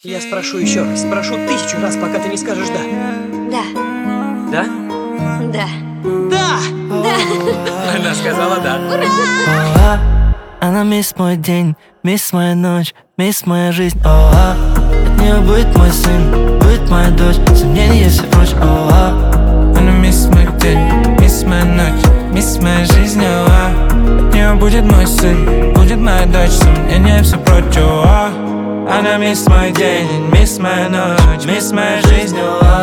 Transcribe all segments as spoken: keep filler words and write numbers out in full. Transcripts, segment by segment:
Я спрошу еще раз, спрошу тысячу раз, пока ты не скажешь «да». Да. Да? Да. Да! Да. Она сказала «да». О, она мисс мой день, мисс моя ночь, мисс моя жизнь. О, от нее будет мой сын, будет моя дочь, сомнения все прочь. О, она мисс мой день, мисс моя ночь, мисс моя жизнь. О, от нее будет мой сын, будет моя дочь, сомнения все прочь. О, она мисс мой день, мисс моя ночь, мисс моя жизнь.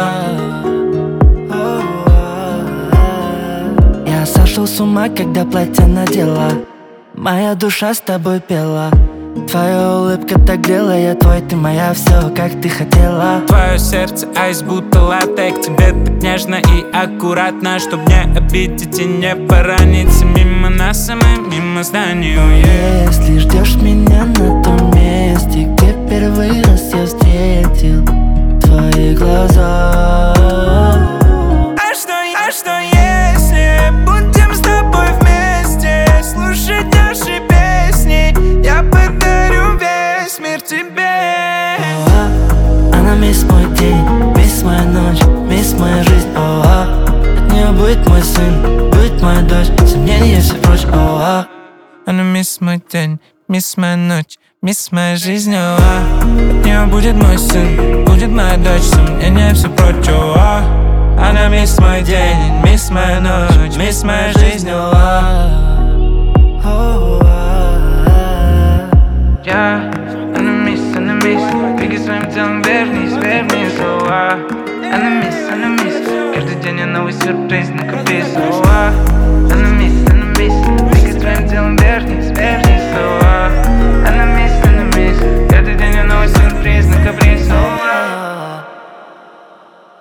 я сошел с ума, когда платье надела. Моя душа с тобой пела. Твоя улыбка так грела, я твой, ты моя, все как ты хотела. Твое сердце айс, будто латек. Тебе так нежно и аккуратно, чтоб не обидеть и не пораниться. Мимо нас, а мы мимо зданий уедем. Если ждешь меня на том месте, где первый раз я встретил твои глаза. А что, а что если будем с тобой вместе слушать наши песни? Я подарю весь мир тебе. О, она мисс мой день, мисс моя ночь, мисс моя жизнь. О, от нее будет мой сын, будет моя дочь, сомнения все прочь. О, она мисс мой день, мисс моя ночь, мисс моя жизнь. О, от нее будет мой сын, будет моя дочь, сомнения все прочь. О, она мисс мой день, мисс моя ночь, мисс моя жизнь. Я, она мисс, она мисс, двигай своим телом вверх-вниз, вверх-вниз. Она мисс, она мисс, каждый день я новый сюрприз на каприз. Она мисс, она мисс, двигай своим телом вверх-вниз, вверх-вниз. Она мисс, она мисс, каждый день я новый сюрприз на